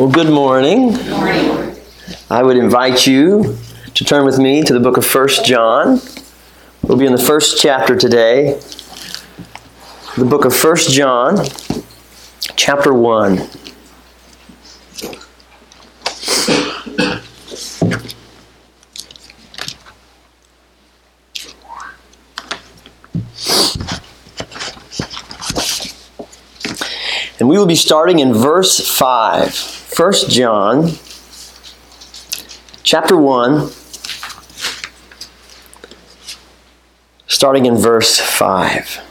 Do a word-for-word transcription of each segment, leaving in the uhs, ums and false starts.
Well, good morning. Good morning. I would invite you to turn with me to the book of First John. We'll be in the first chapter today. The book of First John, chapter one. And we will be starting in verse five. First John, chapter one, starting in verse five.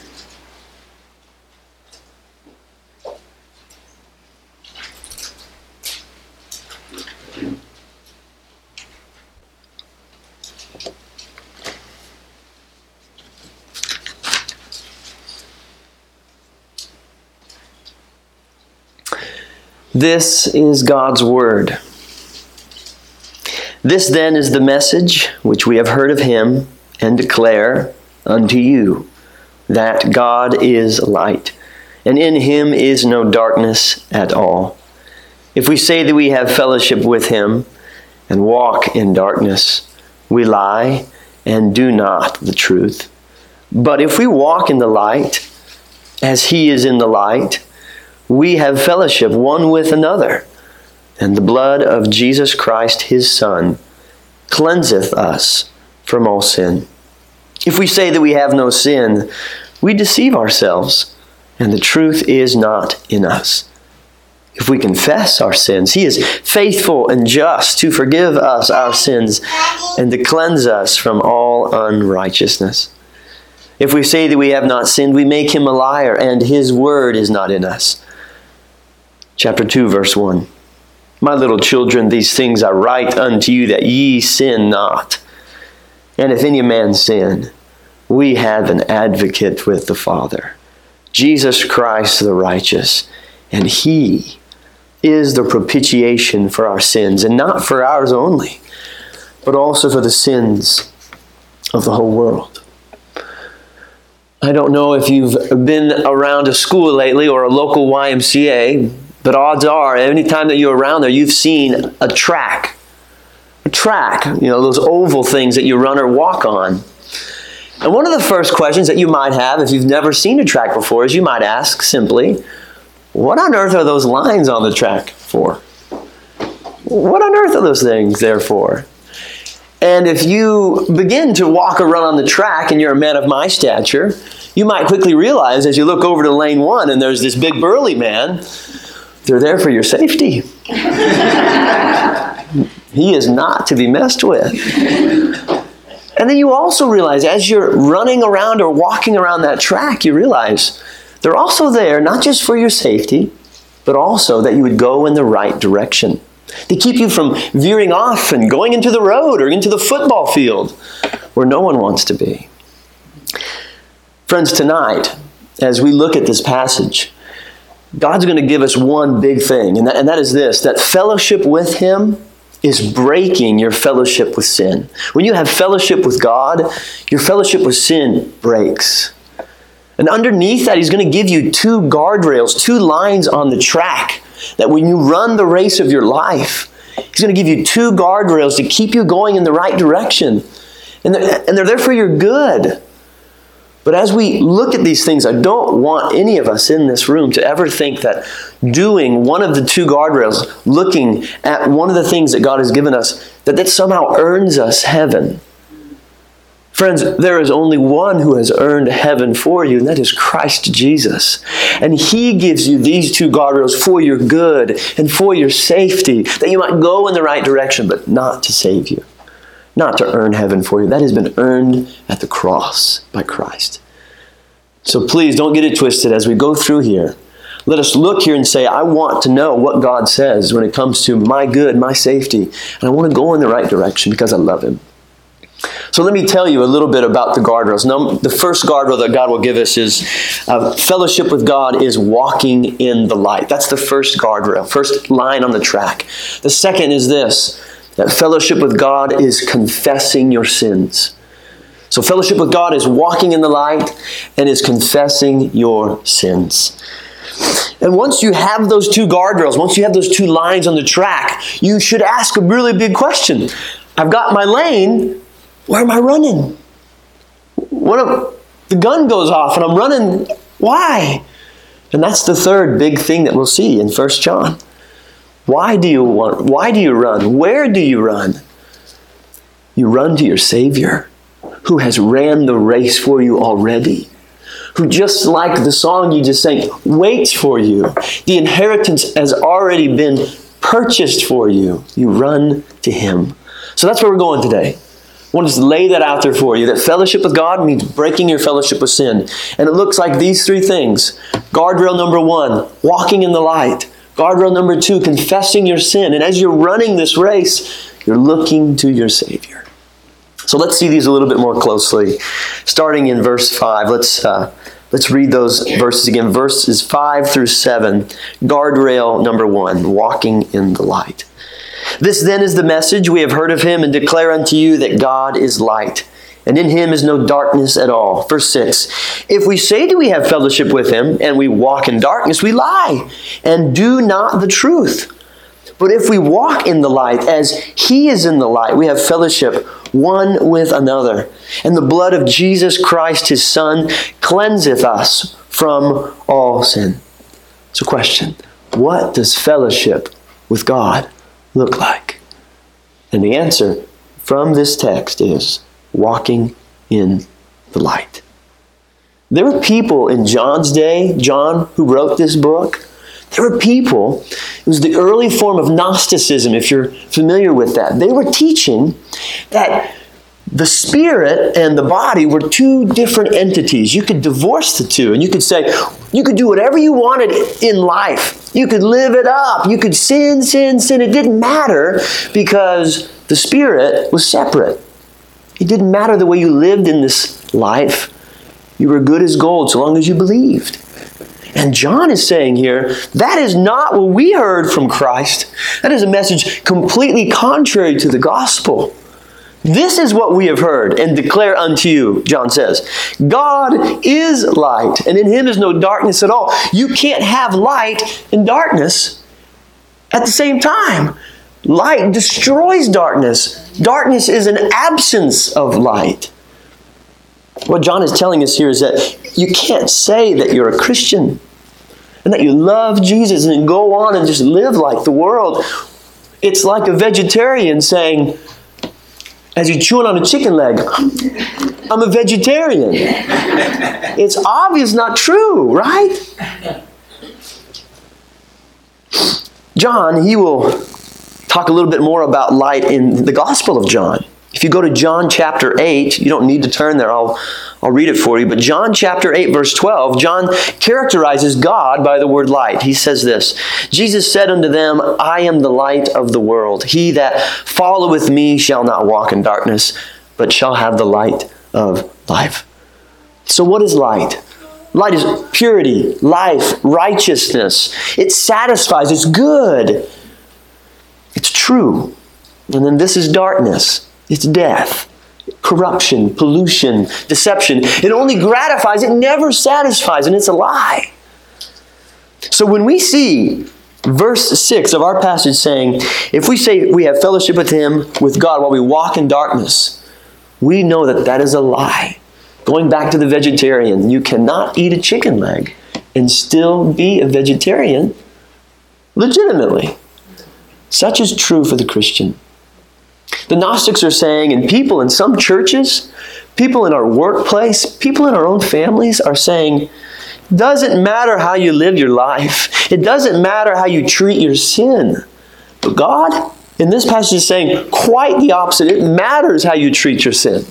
This is God's word. This then is the message which we have heard of him and declare unto you, that God is light, and in him is no darkness at all. If we say that we have fellowship with him and walk in darkness, we lie and do not the truth. But if we walk in the light, as he is in the light, we have fellowship one with another, and the blood of Jesus Christ his Son cleanseth us from all sin. If we say that we have no sin, we deceive ourselves, and the truth is not in us. If we confess our sins, he is faithful and just to forgive us our sins and to cleanse us from all unrighteousness. If we say that we have not sinned, we make him a liar, and his word is not in us. Chapter two, verse one. My little children, these things I write unto you, that ye sin not. And if any man sin, we have an advocate with the Father, Jesus Christ the righteous, and he is the propitiation for our sins, and not for ours only, but also for the sins of the whole world. I don't know if you've been around a school lately or a local Y M C A, but odds are, any time that you're around there, you've seen a track. A track, you know, those oval things that you run or walk on. And one of the first questions that you might have, if you've never seen a track before, is you might ask simply, what on earth are those lines on the track for? What on earth are those things there for? And if you begin to walk or run on the track and you're a man of my stature, you might quickly realize as you look over to lane one and there's this big burly man, they're there for your safety. He is not to be messed with. And then you also realize as you're running around or walking around that track, you realize they're also there not just for your safety, but also that you would go in the right direction. They keep you from veering off and going into the road or into the football field where no one wants to be. Friends, tonight, as we look at this passage, God's going to give us one big thing, and that, and that is this, that fellowship with him is breaking your fellowship with sin. When you have fellowship with God, your fellowship with sin breaks. And underneath that, he's going to give you two guardrails, two lines on the track, that when you run the race of your life, he's going to give you two guardrails to keep you going in the right direction. And they're, and they're there for your good. But as we look at these things, I don't want any of us in this room to ever think that doing one of the two guardrails, looking at one of the things that God has given us, that that somehow earns us heaven. Friends, there is only one who has earned heaven for you, and that is Christ Jesus. And he gives you these two guardrails for your good and for your safety, that you might go in the right direction, but not to save you. Not to earn heaven for you. That has been earned at the cross by Christ. So please don't get it twisted as we go through here. Let us look here and say, I want to know what God says when it comes to my good, my safety. And I want to go in the right direction because I love him. So let me tell you a little bit about the guardrails. Now, the first guardrail that God will give us is uh, fellowship with God is walking in the light. That's the first guardrail, first line on the track. The second is this, that fellowship with God is confessing your sins. So fellowship with God is walking in the light and is confessing your sins. And once you have those two guardrails, once you have those two lines on the track, you should ask a really big question. I've got my lane. Where am I running? What if the gun goes off and I'm running? Why? And that's the third big thing that we'll see in First John. Why do you want? Why do you run? Where do you run? You run to your Savior, who has ran the race for you already, who, just like the song you just sang, waits for you. The inheritance has already been purchased for you. You run to Him. So that's where we're going today. I want to just lay that out there for you, that fellowship with God means breaking your fellowship with sin. And it looks like these three things. Guardrail number one, walking in the light. Guardrail number two, confessing your sin. And as you're running this race, you're looking to your Savior. So let's see these a little bit more closely. Starting in verse five, let's uh, let's read those verses again. Verses five through seven. Guardrail number one, walking in the light. This then is the message we have heard of Him and declare unto you that God is light, and in Him is no darkness at all. Verse six. If we say that we have fellowship with Him and we walk in darkness, we lie and do not the truth. But if we walk in the light as He is in the light, we have fellowship one with another. And the blood of Jesus Christ, His Son, cleanseth us from all sin. So question, what does fellowship with God look like? And the answer from this text is walking in the light. There were people in John's day, John who wrote this book, there were people, it was the early form of Gnosticism, if you're familiar with that. They were teaching that the spirit and the body were two different entities. You could divorce the two, and you could say, you could do whatever you wanted in life. You could live it up. You could sin, sin, sin. It didn't matter because the spirit was separate. It didn't matter the way you lived in this life. You were good as gold so long as you believed. And John is saying here, that is not what we heard from Christ. That is a message completely contrary to the gospel. This is what we have heard and declare unto you, John says. God is light, and in Him is no darkness at all. You can't have light and darkness at the same time. Light destroys darkness. Darkness is an absence of light. What John is telling us here is that you can't say that you're a Christian and that you love Jesus and go on and just live like the world. It's like a vegetarian saying, as you're chewing on a chicken leg, I'm a vegetarian. It's obvious not true, right? John, he will talk a little bit more about light in the Gospel of John. If you go to John chapter eight, you don't need to turn there, I'll, I'll read it for you. But John chapter eight, verse twelve, John characterizes God by the word light. He says this, Jesus said unto them, I am the light of the world. He that followeth me shall not walk in darkness, but shall have the light of life. So what is light? Light is purity, life, righteousness. It satisfies, it's good, it's true. And then this is darkness. It's death, corruption, pollution, deception. It only gratifies, it never satisfies, and it's a lie. So when we see verse six of our passage saying, if we say we have fellowship with Him, with God, while we walk in darkness, we know that that is a lie. Going back to the vegetarian, you cannot eat a chicken leg and still be a vegetarian legitimately. Such is true for the Christian. The Gnostics are saying, and people in some churches, people in our workplace, people in our own families are saying, it doesn't matter how you live your life. It doesn't matter how you treat your sin. But God, in this passage, is saying quite the opposite. It matters how you treat your sin.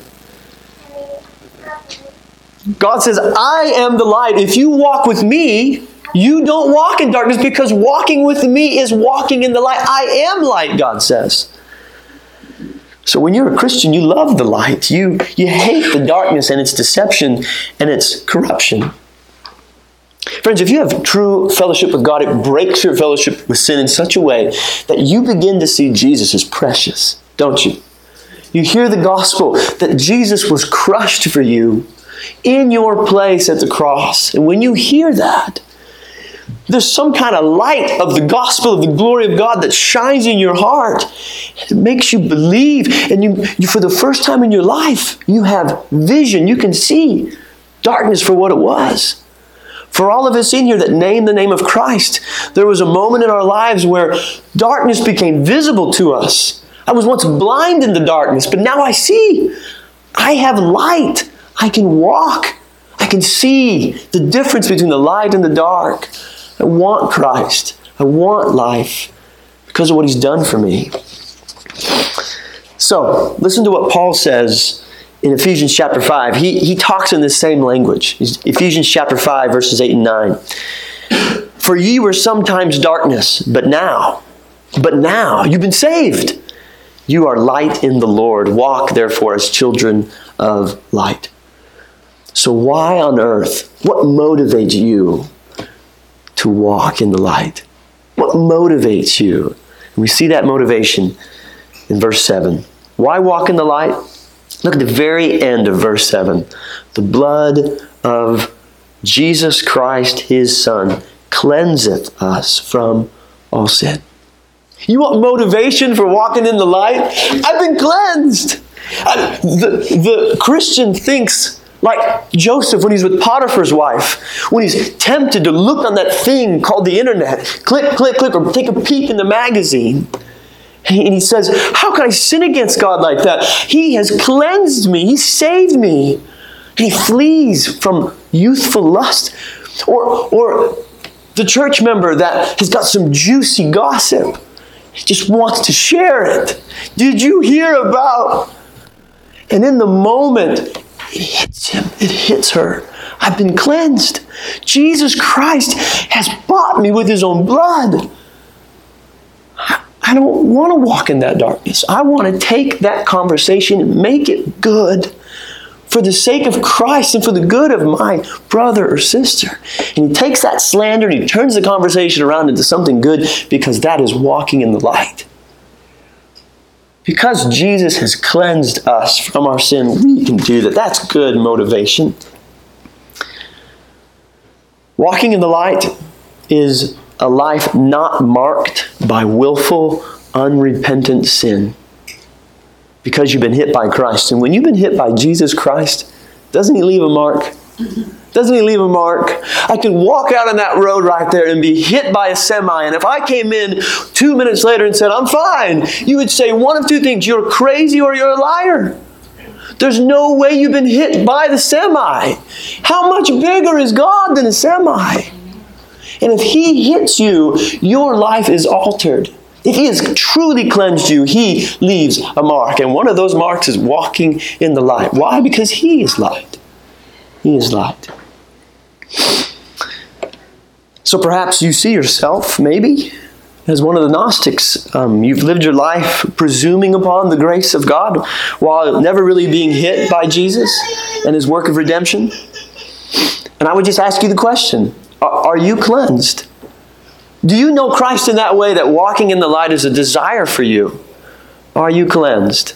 God says, I am the light. If you walk with me, you don't walk in darkness, because walking with me is walking in the light. I am light, God says. So when you're a Christian, you love the light. You, you hate the darkness and its deception and its corruption. Friends, if you have true fellowship with God, it breaks your fellowship with sin in such a way that you begin to see Jesus as precious, don't you? You hear the gospel that Jesus was crushed for you in your place at the cross. And when you hear that, there's some kind of light of the gospel of the glory of God that shines in your heart. It makes you believe, and you, you for the first time in your life, you have vision. You can see darkness for what it was. For all of us in here that name the name of Christ, there was a moment in our lives where darkness became visible to us. I was once blind in the darkness, but now I see. I have light. I can walk. I can see the difference between the light and the dark. I want Christ. I want life because of what He's done for me. So, listen to what Paul says in Ephesians chapter five. He, he talks in this same language. Ephesians chapter five, verses eight and nine. For ye were sometimes darkness, but now, but now you've been saved. You are light in the Lord. Walk therefore as children of light. So why on earth, what motivates you to walk in the light? What motivates you? And we see that motivation in verse seven. Why walk in the light? Look at the very end of verse seven. The blood of Jesus Christ, His Son, cleanseth us from all sin. You want motivation for walking in the light? I've been cleansed. I, the, the Christian thinks like Joseph when he's with Potiphar's wife, when he's tempted to look on that thing called the internet, click, click, click, or take a peek in the magazine. And he says, how can I sin against God like that? He has cleansed me. He saved me. And he flees from youthful lust. Or, or the church member that has got some juicy gossip. He just wants to share it. Did you hear about? And in the moment, it hits him. It hits her. I've been cleansed. Jesus Christ has bought me with His own blood. I don't want to walk in that darkness. I want to take that conversation and make it good for the sake of Christ and for the good of my brother or sister. And he takes that slander and he turns the conversation around into something good because that is walking in the light. Because Jesus has cleansed us from our sin, we can do that. That's good motivation. Walking in the light is a life not marked by willful, unrepentant sin. Because you've been hit by Christ. And when you've been hit by Jesus Christ, doesn't He leave a mark? Doesn't He leave a mark? I can walk out on that road right there and be hit by a semi. And if I came in two minutes later and said, I'm fine, you would say one of two things. You're crazy or you're a liar. There's no way you've been hit by the semi. How much bigger is God than a semi? And if He hits you, your life is altered. If He has truly cleansed you, He leaves a mark. And one of those marks is walking in the light. Why? Because He is light. He is light. So perhaps you see yourself, maybe, as one of the Gnostics. Um, you've lived your life presuming upon the grace of God while never really being hit by Jesus and His work of redemption. And I would just ask you the question, are you cleansed? Do you know Christ in that way that walking in the light is a desire for you? Are you cleansed?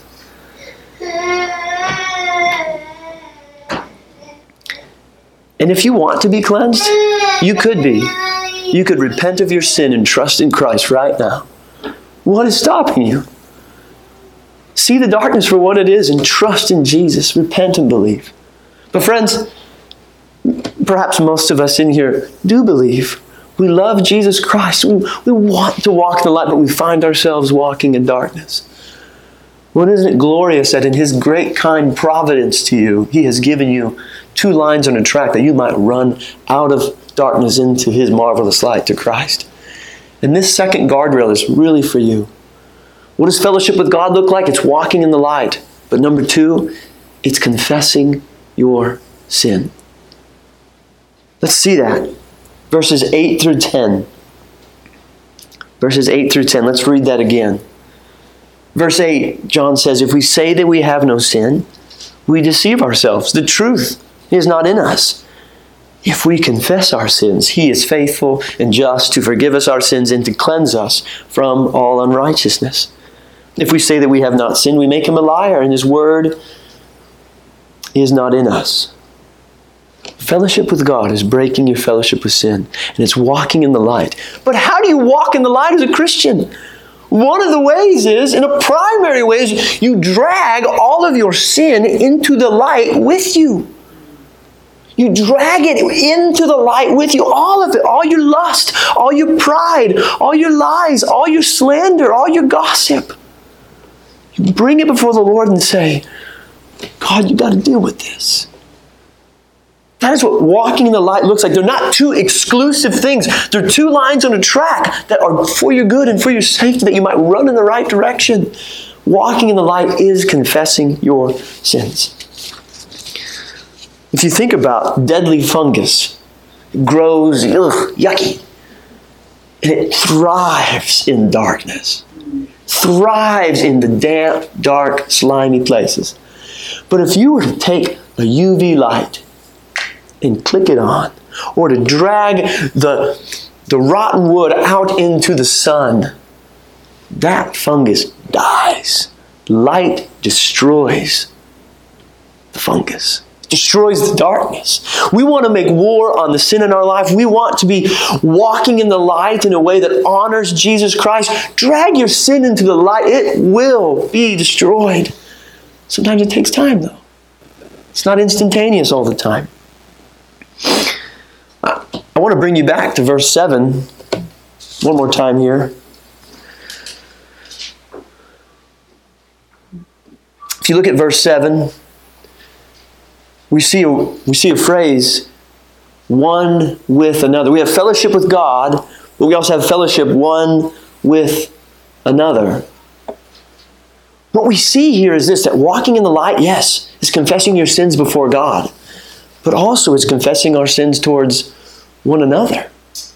And if you want to be cleansed, you could be. You could repent of your sin and trust in Christ right now. What is stopping you? See the darkness for what it is and trust in Jesus. Repent and believe. But friends, perhaps most of us in here do believe. We love Jesus Christ. We, we want to walk in the light, but we find ourselves walking in darkness. Well, isn't it glorious that in His great kind providence to you, He has given you two lines on a track that you might run out of darkness into His marvelous light to Christ. And this second guardrail is really for you. What does fellowship with God look like? It's walking in the light. But number two, it's confessing your sin. Let's see that. Verses eight through ten. Verses eight through ten. Let's read that again. Verse eight, John says, if we say that we have no sin, we deceive ourselves. The truth is not in us. If we confess our sins, He is faithful and just to forgive us our sins and to cleanse us from all unrighteousness. If we say that we have not sinned, we make Him a liar, and His word is not in us. Fellowship with God is breaking your fellowship with sin, and it's walking in the light. But how do you walk in the light as a Christian? One of the ways is, in a primary way, is you drag all of your sin into the light with you. You drag it into the light with you, all of it, all your lust, all your pride, all your lies, all your slander, all your gossip. You bring it before the Lord and say, God, you got to deal with this. That is what walking in the light looks like. They're not two exclusive things. They're two lines on a track that are for your good and for your safety, that you might run in the right direction. Walking in the light is confessing your sins. If you think about deadly fungus, it grows, ugh, yucky, and it thrives in darkness, thrives in the damp, dark, slimy places. But if you were to take a U V light and click it on, or to drag the, the rotten wood out into the sun, that fungus dies. Light destroys the fungus. Destroys the darkness. We want to make war on the sin in our life. We want to be walking in the light in a way that honors Jesus Christ. Drag your sin into the light. It will be destroyed. Sometimes it takes time, though. It's not instantaneous all the time. I want to bring you back to verse seven one more time here. If you look at verse seven, We see, a, we see a phrase, one with another. We have fellowship with God, but we also have fellowship one with another. What we see here is this, that walking in the light, yes, is confessing your sins before God, but also is confessing our sins towards one another.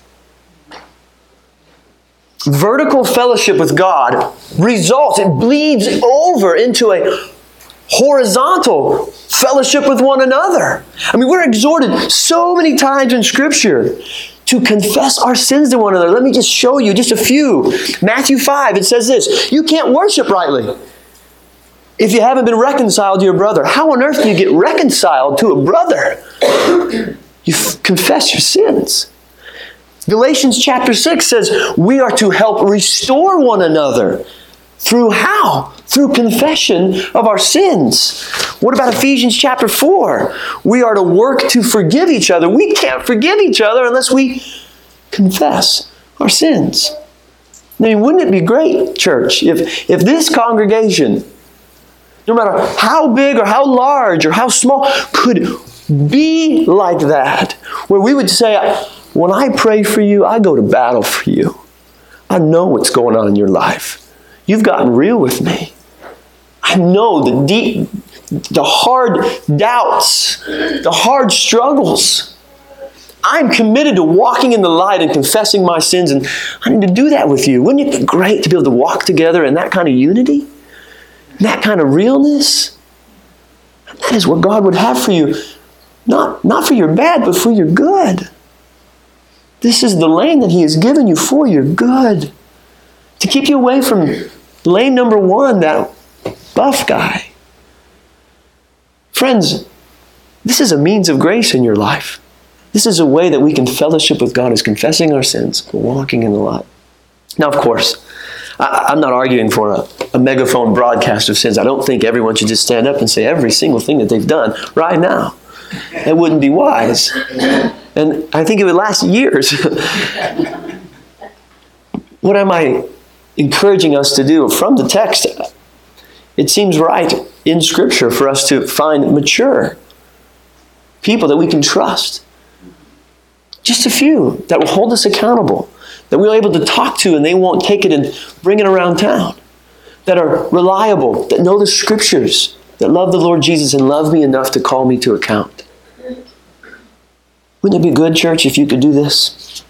Vertical fellowship with God results, it bleeds over into a horizontal fellowship with one another. I mean, we're exhorted so many times in Scripture to confess our sins to one another. Let me just show you just a few. Matthew five, it says this, you can't worship rightly if you haven't been reconciled to your brother. How on earth do you get reconciled to a brother? You f- confess your sins. Galatians chapter six says we are to help restore one another. Through how? Through confession of our sins. What about Ephesians chapter four? We are to work to forgive each other. We can't forgive each other unless we confess our sins. I mean, wouldn't it be great, church, if, if this congregation, no matter how big or how large or how small, could be like that, where we would say, when I pray for you, I go to battle for you. I know what's going on in your life. You've gotten real with me. I know the deep, the hard doubts, the hard struggles. I'm committed to walking in the light and confessing my sins, and I need to do that with you. Wouldn't it be great to be able to walk together in that kind of unity? That kind of realness? That is what God would have for you. Not, not for your bad, but for your good. This is the lane that He has given you for your good. To keep you away from lane number one, that buff guy. Friends, this is a means of grace in your life. This is a way that we can fellowship with God, is confessing our sins, walking in the light. Now, of course, I, I'm not arguing for a, a megaphone broadcast of sins. I don't think everyone should just stand up and say every single thing that they've done right now. That wouldn't be wise. And I think it would last years. What am I encouraging us to do? From the text, it seems right in Scripture for us to find mature people that we can trust. Just a few that will hold us accountable, that we're able to talk to and they won't take it and bring it around town, that are reliable, that know the Scriptures, that love the Lord Jesus and love me enough to call me to account. Wouldn't it be good, church, if you could do this?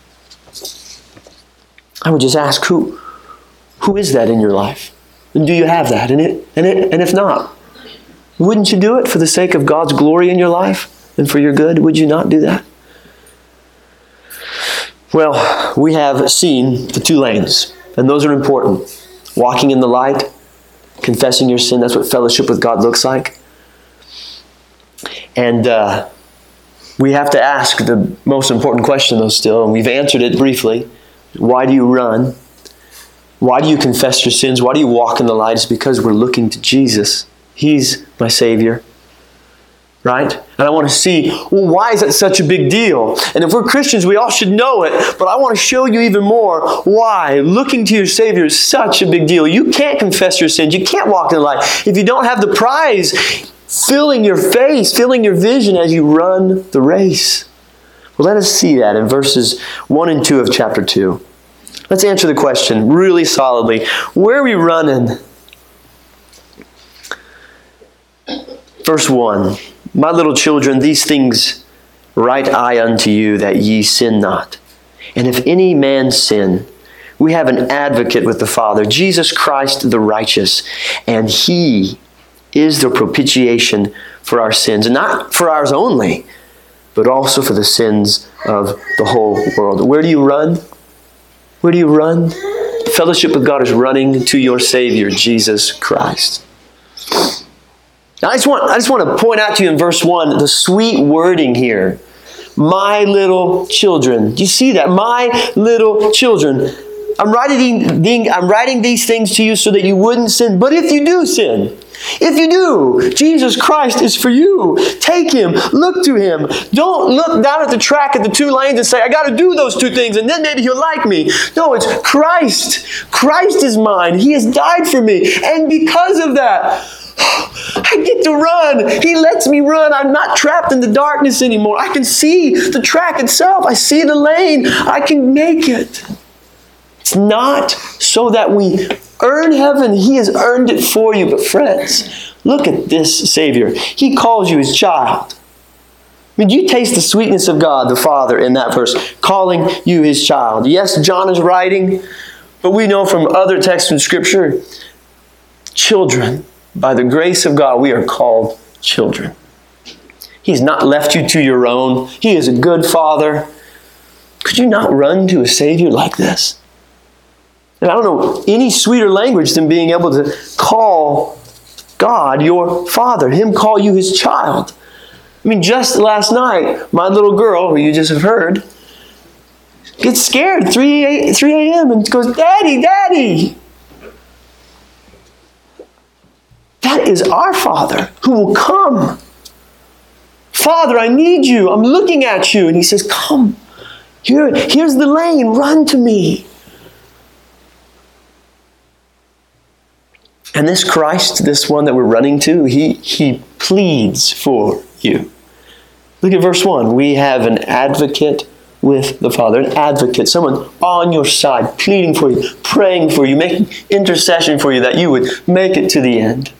I would just ask, who, who is that in your life? And do you have that? And, it, and, it, and if not, wouldn't you do it for the sake of God's glory in your life and for your good? Would you not do that? Well, we have seen the two lanes, and those are important. Walking in the light, confessing your sin, that's what fellowship with God looks like. And uh, We have to ask the most important question, though, still, and we've answered it briefly. Why do you run? Why do you confess your sins? Why do you walk in the light? It's because we're looking to Jesus. He's my Savior. Right? And I want to see, well, why is that such a big deal? And if we're Christians, we all should know it, but I want to show you even more why looking to your Savior is such a big deal. You can't confess your sins. You can't walk in the light if you don't have the prize filling your face, filling your vision as you run the race. Well, let us see that in verses one and two of chapter two. Let's answer the question really solidly. Where are we running? Verse one. My little children, these things write I unto you, that ye sin not. And if any man sin, we have an advocate with the Father, Jesus Christ the righteous, and He is the propitiation for our sins, and not for ours only, but also for the sins of the whole world. Where do you run? Where do you run? Fellowship with God is running to your Savior, Jesus Christ. Now, I just want, I just want to point out to you in verse one, the sweet wording here. My little children. Do you see that? My little children. I'm writing, I'm writing these things to you so that you wouldn't sin. But if you do sin, if you do, Jesus Christ is for you. Take Him. Look to Him. Don't look down at the track at the two lanes and say, I got to do those two things and then maybe He'll like me. No, it's Christ. Christ is mine. He has died for me. And because of that, I get to run. He lets me run. I'm not trapped in the darkness anymore. I can see the track itself. I see the lane. I can make it. It's not so that we earn heaven. He has earned it for you. But friends, look at this Savior. He calls you His child. I mean, you taste the sweetness of God, the Father, in that verse, calling you His child. Yes, John is writing, but we know from other texts in Scripture, children. By the grace of God, we are called children. He's not left you to your own. He is a good Father. Could you not run to a Savior like this? And I don't know any sweeter language than being able to call God your Father, Him call you His child. I mean, just last night, my little girl, who you just have heard, gets scared at three a.m. and goes, Daddy, Daddy. That is our Father who will come. Father, I need you. I'm looking at you. And He says, come. Here, here's the lane. Run to me. And this Christ, this one that we're running to, He, he pleads for you. Look at verse one. We have an advocate with the Father. An advocate. Someone on your side, pleading for you, praying for you, making intercession for you that you would make it to the end.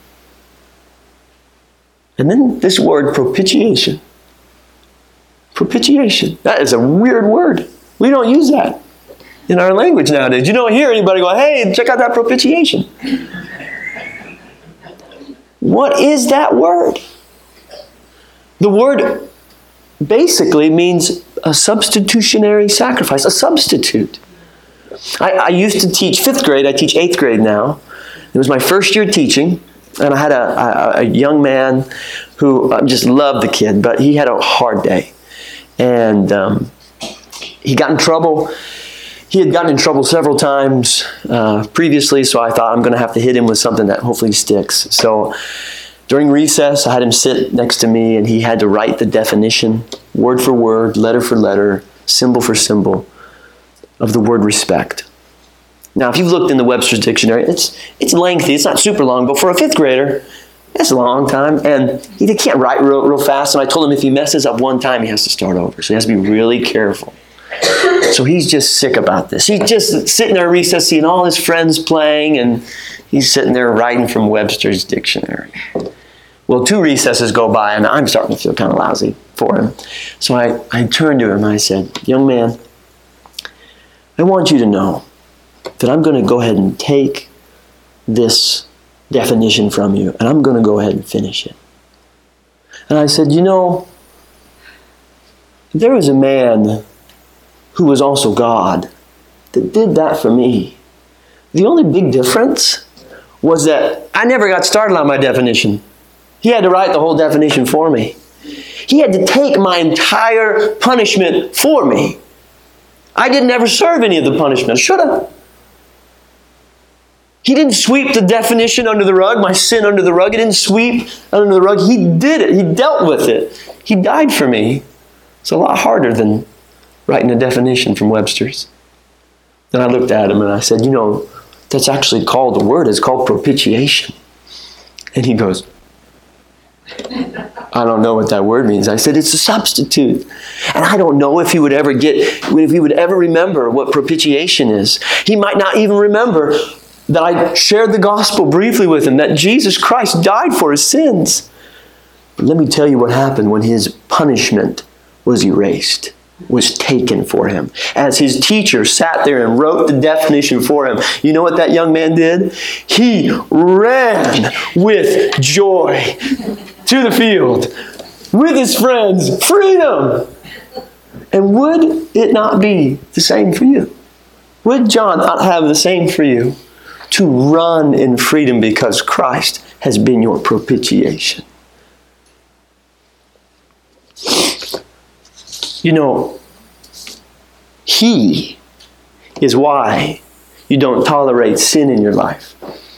And then this word, propitiation. Propitiation. That is a weird word. We don't use that in our language nowadays. You don't hear anybody go, hey, check out that propitiation. What is that word? The word basically means a substitutionary sacrifice, a substitute. I, I used to teach fifth grade. I teach eighth grade now. It was my first year teaching. And I had a, a, a young man who I just loved the kid, but he had a hard day. And um, he got in trouble. He had gotten in trouble several times uh, previously, so I thought I'm going to have to hit him with something that hopefully sticks. So during recess, I had him sit next to me, and he had to write the definition, word for word, letter for letter, symbol for symbol, of the word respect. Now, if you've looked in the Webster's Dictionary, it's it's lengthy. It's not super long, but for a fifth grader, that's a long time. And he can't write real, real fast. And I told him if he messes up one time, he has to start over. So he has to be really careful. So he's just sick about this. He's just sitting there at recess, seeing all his friends playing, and he's sitting there writing from Webster's Dictionary. Well, two recesses go by, and I'm starting to feel kind of lousy for him. So I, I turned to him and I said, young man, I want you to know that I'm going to go ahead and take this definition from you, and I'm going to go ahead and finish it. And I said, you know, there was a man who was also God that did that for me. The only big difference was that I never got started on my definition. He had to write the whole definition for me. He had to take my entire punishment for me. I didn't ever serve any of the punishment. I should have. He didn't sweep the definition under the rug, my sin under the rug. He didn't sweep under the rug. He did it. He dealt with it. He died for me. It's a lot harder than writing a definition from Webster's. Then I looked at him and I said, you know, that's actually called, the word is called propitiation. And he goes, I don't know what that word means. I said, it's a substitute. And I don't know if he would ever get, if he would ever remember what propitiation is. He might not even remember that I shared the gospel briefly with him, that Jesus Christ died for his sins. But let me tell you what happened when his punishment was erased, was taken for him. As his teacher sat there and wrote the definition for him, you know what that young man did? He ran with joy to the field with his friends. Freedom! And would it not be the same for you? Would John not have the same for you? To run in freedom because Christ has been your propitiation. You know, He is why you don't tolerate sin in your life.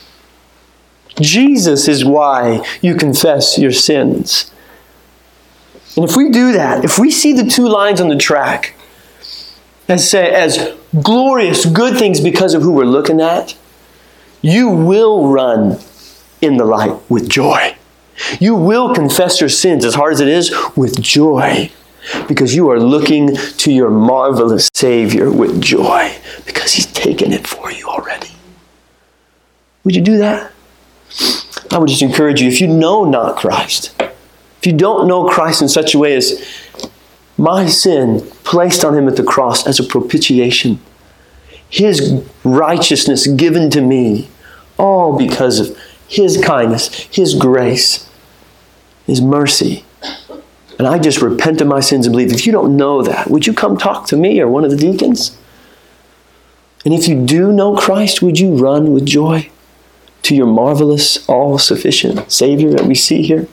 Jesus is why you confess your sins. And if we do that, if we see the two lines on the track as, say, as glorious good things because of who we're looking at, you will run in the light with joy. You will confess your sins, as hard as it is, with joy. Because you are looking to your marvelous Savior with joy. Because He's taken it for you already. Would you do that? I would just encourage you, if you know not Christ, if you don't know Christ in such a way as my sin placed on Him at the cross as a propitiation, His righteousness given to me, all because of His kindness, His grace, His mercy. And I just repent of my sins and believe. If you don't know that, would you come talk to me or one of the deacons? And if you do know Christ, would you run with joy to your marvelous, all-sufficient Savior that we see here?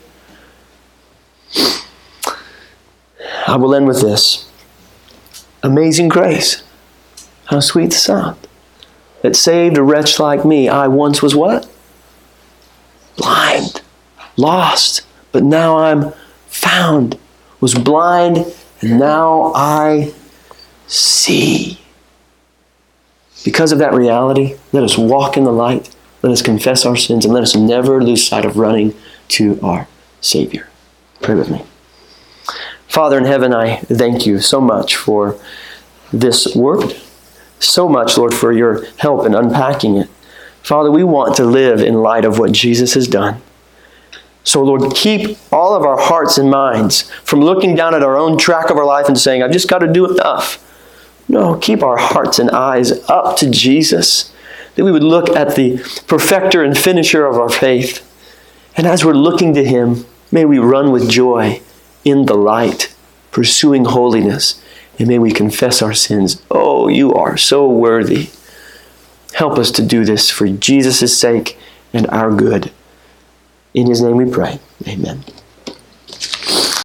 I will end with this. Amazing grace. How sweet the sound. That saved a wretch like me. I once was what? Blind. Lost. But now I'm found. Was blind. And now I see. Because of that reality, let us walk in the light. Let us confess our sins. And let us never lose sight of running to our Savior. Pray with me. Father in heaven, I thank you so much for this word. So much, Lord, for your help in unpacking it. Father, we want to live in light of what Jesus has done. So, Lord, keep all of our hearts and minds from looking down at our own track of our life and saying, I've just got to do enough. No, keep our hearts and eyes up to Jesus, that we would look at the perfecter and finisher of our faith. And as we're looking to Him, may we run with joy in the light, pursuing holiness. And may we confess our sins. Oh, you are so worthy. Help us to do this for Jesus' sake and our good. In His name we pray. Amen.